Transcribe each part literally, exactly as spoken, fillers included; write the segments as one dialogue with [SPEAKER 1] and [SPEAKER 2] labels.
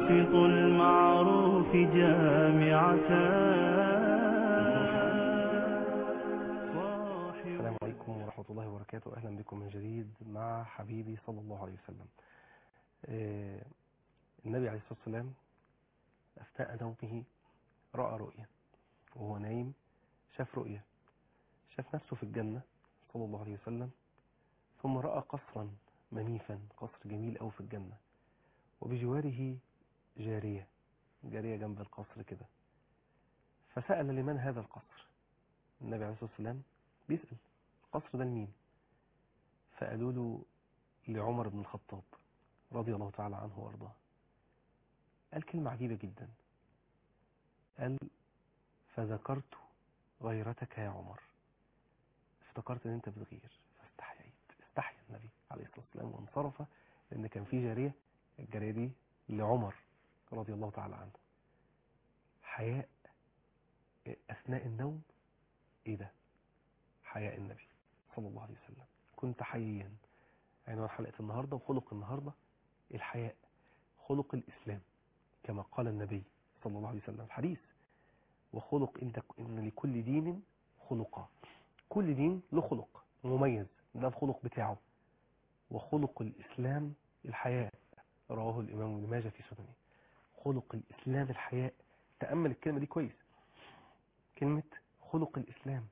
[SPEAKER 1] حافظ المعروف جامعة.
[SPEAKER 2] السلام عليكم ورحمة الله وبركاته. أهلا بكم من جديد مع حبيبي صلى الله عليه وسلم. آه النبي عليه الصلاة والسلام أثناء نومه رأى رؤيا، وهو نايم شاف رؤيا، شاف نفسه في الجنة صلى الله عليه وسلم، ثم رأى قصرا منيفا، قصر جميل أوي في الجنة، وبجواره جارية جارية جنب القصر كده. فسأل لمن هذا القصر؟ النبي عليه الصلاة والسلام بيسأل القصر ده لمين؟ فقالوا له لعمر بن الخطاب رضي الله تعالى عنه وارضاه. قال كلمة عجيبة جدا، قال فذكرت غيرتك يا عمر، افتكرت ان انت بتغير فاستحييت. استحيا النبي عليه الصلاة والسلام وانصرف، لان كان في جارية، الجارية دي لعمر رضي الله تعالى عنه. حياء اثناء النوم، ايه ده؟ حياء النبي صلى الله عليه وسلم. كنت حييا، عنوان حلقة النهاردة وخلق النهاردة الحياء، خلق الإسلام كما قال النبي صلى الله عليه وسلم الحديث: وخلق إن لكل دين خلقا. كل دين له خلق مميز، ده الخلق بتاعه. وخلق الإسلام الحياء، رواه الإمام ابن ماجه في سننه. خلق الإسلام الحياء. تأمل الكلمة دي كويس، كلمة خلق الإسلام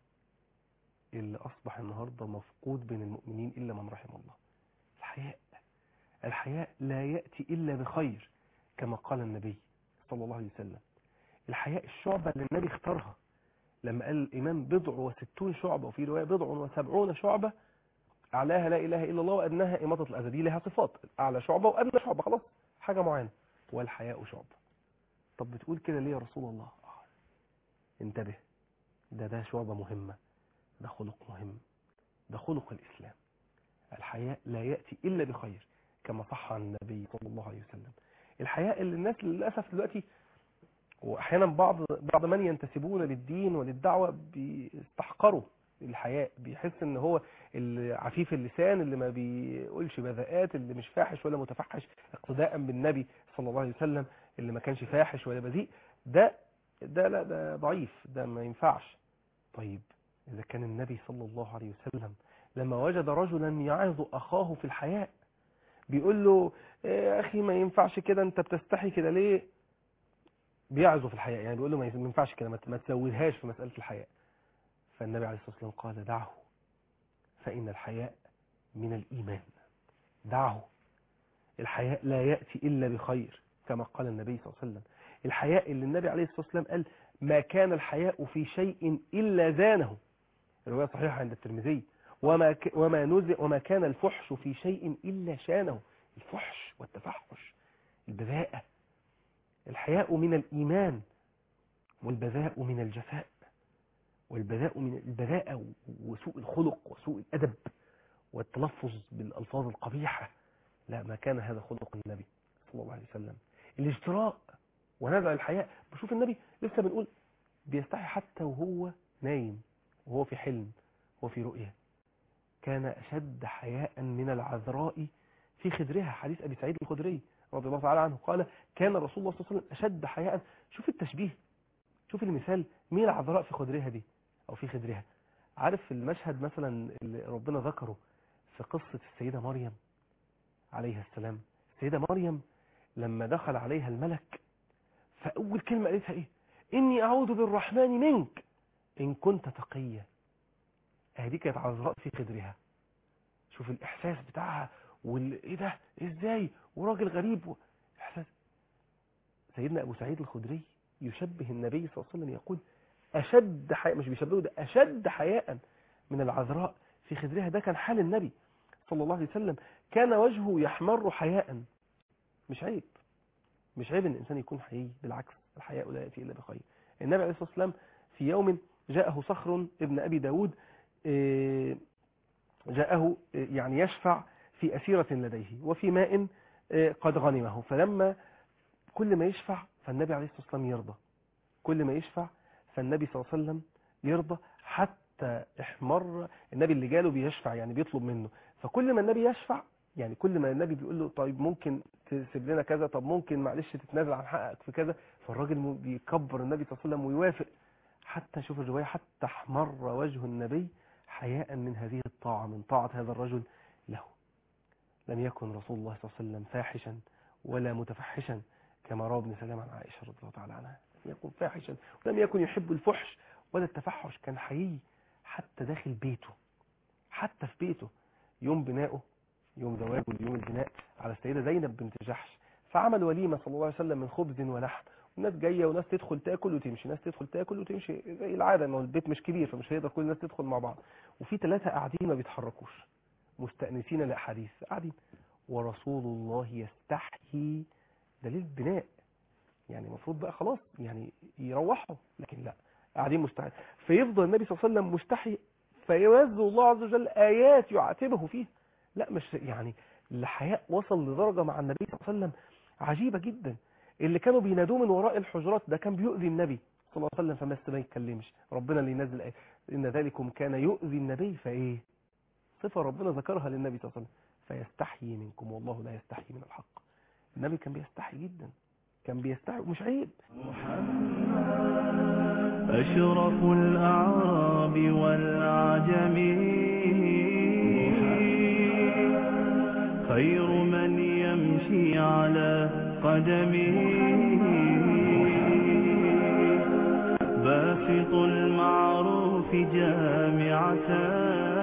[SPEAKER 2] اللي أصبح النهاردة مفقود بين المؤمنين إلا من رحم الله. الحياء، الحياء لا يأتي إلا بخير كما قال النبي صلى الله عليه وسلم. الحياء الشعبة اللي النبي اختارها لما قال الإيمان بضع وستون شعبة، وفي رواية بضع وسبعون شعبة، أعلاها لا إله إلا الله وأدناها إماطة الأذى. دي لها صفات، أعلى شعبة وأدنى شعبة، خلاص حاجة معينة. والحياء شعبة. طب بتقول كده ليه يا رسول الله؟ آه. انتبه، ده ده شعبة مهمة، ده خلق مهم، ده خلق الإسلام. الحياء لا يأتي إلا بخير كما صح عن النبي صلى الله عليه وسلم. الحياء اللي الناس للأسف دلوقتي، وأحيانا بعض بعض من ينتسبون للدين وللدعوة بيستحقروا الحياء، بيحس ان هو عفيف اللسان اللي ما بيقولش بذاءات، اللي مش فاحش ولا متفحش، اقتداء بالنبي صلى الله عليه وسلم اللي ما كانش فاحش ولا بذيء. ده ده لا ده ضعيف، ده ما ينفعش. طيب إذا كان النبي صلى الله عليه وسلم لما وجد رجلا يعظ أخاه في الحياء بيقول له يا أخي ما ينفعش كده، أنت بتستحي كده ليه؟ بيعظه في الحياء، يعني بيقول له ما ينفعش كده، ما تزودهاش في مسألة الحياء. فالنبي عليه الصلاة والسلام قال دعه فإن الحياء من الإيمان. دعه، الحياء لا يأتي إلا بخير كما قال النبي صلى الله عليه وسلم. الحياء اللي النبي عليه الصلاة والسلام قال ما كان الحياء في شيء إلا زانه، الرواية صحيحة عند الترمذي. وما ك... وما نزع وما كان الفحش في شيء إلا شانه. الفحش والتفحش، البذاءة. الحياء من الإيمان، والبذاء من الجفاء، والبذاء من البذاءة وسوء الخلق وسوء الأدب والتلفظ بالألفاظ القبيحة. لا، ما كان هذا خلق النبي صلى الله عليه وسلم. الاجتراء ونزع الحياء. بشوف النبي لسه بنقول بيستحي حتى وهو نايم، وهو في حلم، وفي رؤية. كان أشد حياء من العذراء في خدرها، حديث أبي سعيد الخدري رضي الله تعالى عنه قال كان رسول الله صلى الله عليه وسلم أشد حياء. شوف التشبيه، شوف المثال، مين العذراء في خدرها دي أو في خدرها؟ عارف المشهد مثلا اللي ربنا ذكره في قصة السيدة مريم عليها السلام؟ السيدة مريم لما دخل عليها الملك فأول كلمة قالتها إيه؟ إني أعوذ بالرحمن منك إن كنت تقيا. هذه كانت عذراء في خدرها. شوف الإحساس بتاعها، والإيه ده إزاي وراجل غريب و... إحساس. سيدنا أبو سعيد الخدري يشبه النبي صلى الله عليه وسلم، يقول أشد حياء، مش بيشبهه، ده أشد حياء من العذراء في خدرها. ده كان حال النبي صلى الله عليه وسلم، كان وجهه يحمر حياء. مش عيب، مش عيب ان الانسان يكون حيي، بالعكس الحياء لا ياتي الا بخير. النبي عليه الصلاه والسلام في يوم جاءه صخر ابن ابي داود، جاءه يعني يشفع في اسيره لديه وفي ماء قد غنمه، فلما كل ما يشفع فالنبي عليه الصلاه والسلام يرضى، كل ما يشفع فالنبي صلى الله عليه وسلم يرضى، حتى احمر النبي اللي جاله بيشفع يعني بيطلب منه، فكل ما النبي يشفع يعني كل ما النبي بيقول له طيب ممكن تسيب لنا كذا، طب ممكن معلش تتنازل عن حقك في كذا، فالراجل بيكبر النبي صلى الله عليه وسلم ويوافق. حتى شوف الرواية، حتى احمر وجه النبي حياء من هذه الطاعة، من طاعة هذا الرجل له. لم يكن رسول الله صلى الله عليه وسلم فاحشا ولا متفحشا كما روى ابن سلام عن عائشة رضي الله تعالى عنها. لم يكن فاحشا ولم يكن يحب الفحش ولا التفحش، كان حيي حتى داخل بيته، حتى في بيته. يوم بنائه، يوم زواجه اليوم البناء على السيدة زينب بنت جحش، فعمل وليمة صلى الله عليه وسلم من خبز ولحم، والناس جاية وناس تدخل تاكل وتمشي، ناس تدخل تاكل وتمشي زي العادة، انه البيت مش كبير فمش هيقدر كل الناس تدخل مع بعض. وفي ثلاثة قاعدين ما بيتحركوش مستأنسين لأحاديث قاعدين، ورسول الله يستحيي. دليل بناء يعني المفروض بقى خلاص يعني يروحوا، لكن لا، قاعدين مستحي. فيفضل النبي صلى الله عليه وسلم مستحي، فينزل الله عز وجل آيات يعاتبه فيها. لا مش يعني الحياء وصل لدرجة مع النبي صلى الله عليه وسلم عجيبة جدا. اللي كانوا بينادوه من وراء الحجرات ده كان بيؤذي النبي صلى الله عليه وسلم، فما ما يتكلمش. ربنا اللي ينزل آيات إن ذلكم كان يؤذي النبي، فإيه صفة ربنا ذكرها للنبي صلى الله عليه وسلم، فيستحيي منكم والله لا يستحيي من الحق. النبي كان بيستحي جدا، كان بيستحي ومش عيب.
[SPEAKER 1] أشرف الأعراب والعجم، خير من يمشي على قدمه، باسط المعروف جامعة،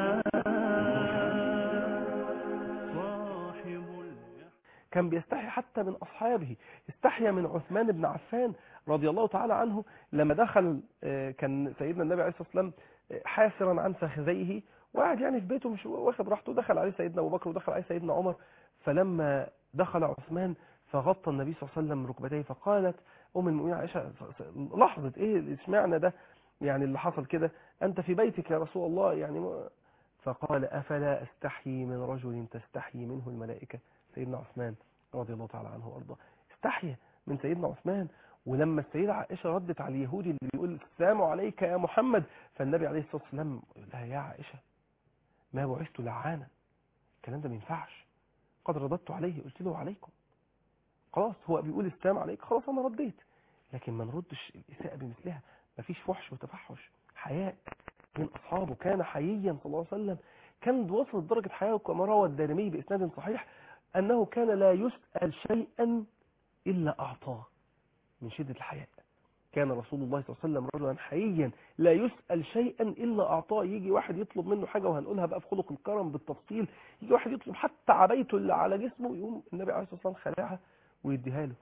[SPEAKER 2] كان بيستحي حتى من أصحابه. استحيا من عثمان بن عفان رضي الله تعالى عنه لما دخل، كان سيدنا النبي عليه الصلاة والسلام حاسرا عن فخذيه وقعد يعني في بيته مش واخد راحته، دخل عليه سيدنا أبو بكر ودخل عليه سيدنا عمر. فلما دخل عثمان فغطى النبي صلى الله عليه وسلم ركبتيه، فقالت أم المؤمنين عائشة لحظة إيه اشمعنى ده يعني اللي حصل كده، أنت في بيتك يا رسول الله يعني. فقال أفلا أستحيي من رجل تستحيي منه الملائكة. سيدنا عثمان رضي الله تعالى عنه وارضاه استحيا من سيدنا عثمان. ولما السيدة عائشة ردت على اليهودي اللي بيقول السلام عليك يا محمد، فالنبي عليه الصلاة والسلام لها يا عائشة ما بعثت لعانا، الكلام ده ما ينفعش، قد رددت عليه قلت له عليكم، خلاص هو بيقول السلام عليك خلاص انا رديت، لكن ما نردش الإساءة بمثلها. ما فيش فحش وتفحش، حياء من أصحابه. كان حييا صلى الله عليه وسلم، كان وصل درجة حياء كما روى الدارمي بإسناد صحيح أنه كان لا يسأل شيئا إلا أعطاه من شدة الحياء. كان رسول الله صلى الله عليه وسلم رجلا حييا لا يسأل شيئا إلا أعطاه. يجي واحد يطلب منه حاجة، وهنقولها بقى في خلق الكرم بالتفصيل، يجي واحد يطلب حتى عبايته اللي على جسمه، يقوم النبي عليه الصلاة والسلام خلعها ويديها له.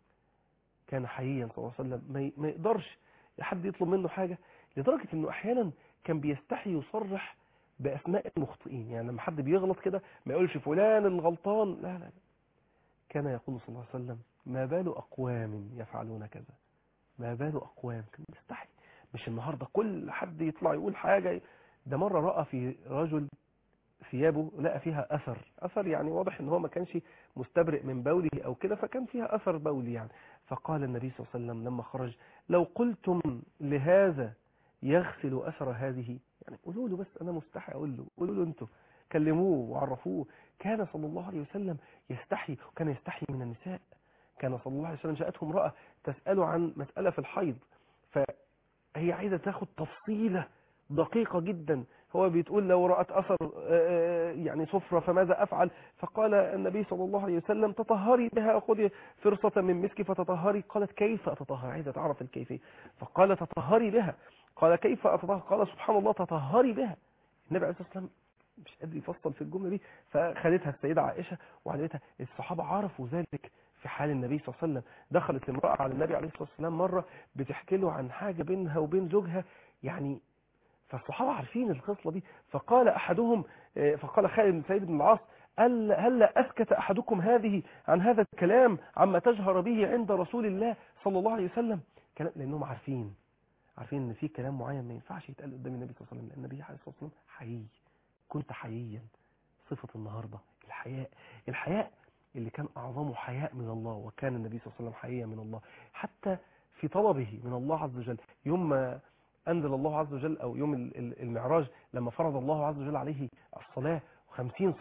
[SPEAKER 2] كان حييا صلى الله عليه وسلم، ما يقدرش حد يطلب منه حاجة، لدرجة أنه أحيانا كان بيستحي يصرح بأسماء المخطئين. يعني لما حد بيغلط كده ما يقولش فلان الغلطان، لا لا، كان يقول صلى الله عليه وسلم ما بال أقوام يفعلون كذا، ما بال أقوام. كان بيستحي، مش النهاردة كل حد يطلع يقول حاجة. ده مرة رأى في رجل ثيابه لقى فيها أثر، أثر يعني واضح ان هو ما كانش مستبرئ من بوله أو كده، فكان فيها أثر بولي يعني. فقال النبي صلى الله عليه وسلم لما خرج لو قلتم لهذا يغسل أثر هذه، يعني قولوا له بس أنا مستحي أقول له، قولوا له أنتوا كلموه وعرفوه. كان صلى الله عليه وسلم يستحي، وكان يستحي من النساء. كان صلى الله عليه وسلم جاءته امرأة تسأله عن مسألة في الحيض، فهي عايزة تاخد تفصيلة دقيقة جدا. هو بتقول لو رأت أثر يعني صفرة فماذا أفعل؟ فقال النبي صلى الله عليه وسلم تطهري بها، خذي فرصة من مسك فتطهري. قالت كيف أتطهر؟ عايزة تعرف الكيفية. فقال تطهري بها. قال كيف أتطهر؟ قال سبحان الله تطهري بها. النبي عليه الصلاة والسلام مش قادر يفصل في الجملة دي، فخدتها السيدة عائشة وعلمتها. الصحابة عرفوا ذلك في حال النبي صلى الله عليه وسلم. دخلت امرأة على النبي عليه الصلاة والسلام مرة بتحكي له عن حاجة بينها وبين زوجها يعني، فالصحابة عارفين الخصلة دي. فقال أحدهم، فقال خالد بن سعيد بن العاص هل هلا أسكت أحدكم هذه عن هذا الكلام عما تجهر به عند رسول الله صلى الله عليه وسلم؟ لأنهم عارفين عارفين ان في كلام معين ما ينفعش يتقال قدام النبي صلى الله عليه وسلم، لأن النبي عليه الصلاة والسلام حيي. كنت حييا، صفة النهاردة الحياء. الحياء اللي كان أعظمه حياء من الله، وكان النبي صلى الله عليه وسلم حييا من الله حتى في طلبه من الله عز وجل. يوم ما أنزل الله عز وجل، أو يوم المعراج لما فرض الله عز وجل عليه الصلاة وخمسين صلاة،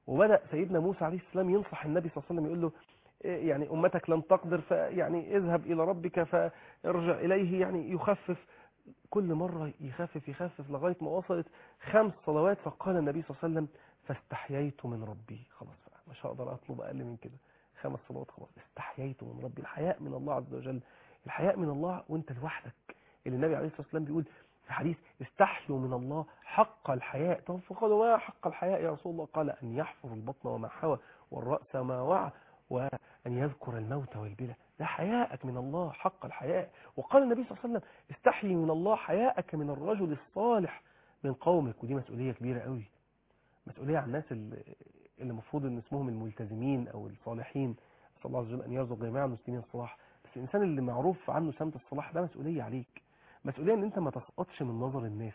[SPEAKER 2] وبدأ سيدنا موسى عليه السلام ينصح النبي صلى الله عليه وسلم، يقول له إيه يعني أمتك لن تقدر، فيعني اذهب إلى ربك فارجع إليه، يعني يخفف كل مرة، يخفف يخفف لغاية ما وصلت خمس صلوات. فقال النبي صلى الله عليه وسلم فاستحييت من ربي، خلاص بقى مش هقدر أطلب أقل من كده، خمس صلوات خلاص، استحييت من ربي. الحياء من الله عز وجل، الحياء من الله وانت لوحدك، اللي النبي عليه الصلاة والسلام بيقول في حديث استحيوا من الله حق الحياء. طب فقالوا ما حق الحياء يا رسول الله؟ قال أن يحفظ البطن وما حوى والرأس ما وعى وأن يذكر الموت والبلى. ده حياءك من الله، حق الحياء. وقال النبي صلى الله عليه وسلم استحيي من الله حياءك من الرجل الصالح من قومك. ودي مسؤولية كبيرة قوي، مسؤولية عن الناس اللي المفروض ان اسمهم الملتزمين او الصالحين. صلى الله عز وجل ان يرزق جميع المسلمين الصلاح. بس الانسان اللي معروف عنه سمة الصلاح ده مسؤولية عليك، مسؤولية ان انت ما تسقطش من نظر الناس،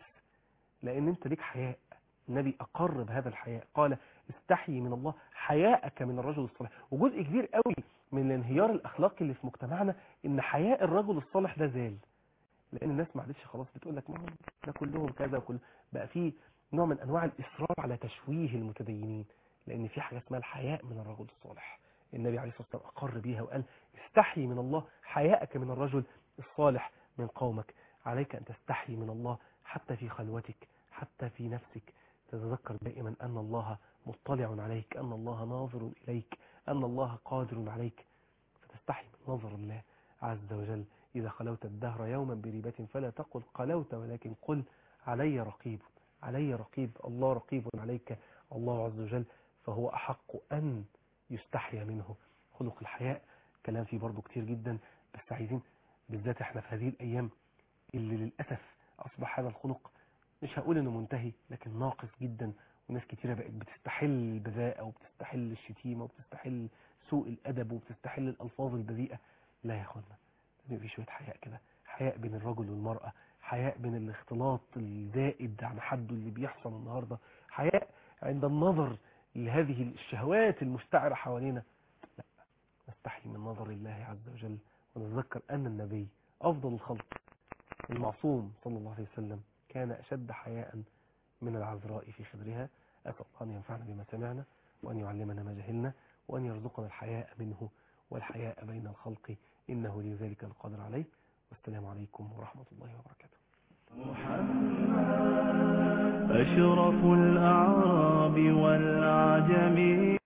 [SPEAKER 2] لان انت ليك حياء. النبي اقر بهذا الحياء، قال استحيي من الله حياءك من الرجل الصالح. وجزء كبير قوي من الانهيار الاخلاقي اللي في مجتمعنا ان حياء الرجل الصالح ده زال، لان الناس ما عادتش خلاص بتقول لك ما هم ده كلهم كذا، وكل بقى في نوع من انواع الاصرار على تشويه المتدينين، لان في حاجه اسمها الحياء من الرجل الصالح. النبي عليه الصلاه والسلام اقر بيها وقال استحي من الله حياءك من الرجل الصالح من قومك. عليك ان تستحي من الله حتى في خلوتك، حتى في نفسك، تتذكر دائما ان الله مطلع عليك، ان الله ناظر اليك، ان الله قادر عليك، فتستحي من نظر الله عز وجل. إذا خلوت الدهر يوما بريبة فلا تقل خلوت، ولكن قل علي رقيب، علي رقيب، الله رقيب عليك، الله عز وجل، فهو أحق أن يستحيا منه. خلق الحياء كلام فيه برضو كتير جدا، بس عايزين بالذات احنا في هذه الأيام اللي للأسف أصبح هذا الخلق مش هقول إنه منتهي، لكن ناقص جدا. وناس كتيرة بقت بتستحل البذاءة وبتستحل الشتيمة وبتستحل سوء الأدب وبتستحل الألفاظ البذيئة. لا يا أخوانا، لازم في شوية حياء كده، حياء بين الرجل والمرأة، حياء بين الاختلاط الزائد عن حده اللي بيحصل النهاردة، حياء عند النظر لهذه الشهوات المستعرة حوالينا. لا، نستحي من نظر الله عز وجل، ونتذكر أن النبي أفضل الخلق المعصوم صلى الله عليه وسلم كان أشد حياء من العذراء في خدرها. أسأل الله أن ينفعنا بما سمعنا، وأن يعلمنا ما جهلنا، وأن يرزقنا الحياء منه والحياء بين الخلق، إنه لذلك القادر عليه. والسلام عليكم ورحمة الله وبركاته.
[SPEAKER 1] محمد أشرف الأعراب والعجم.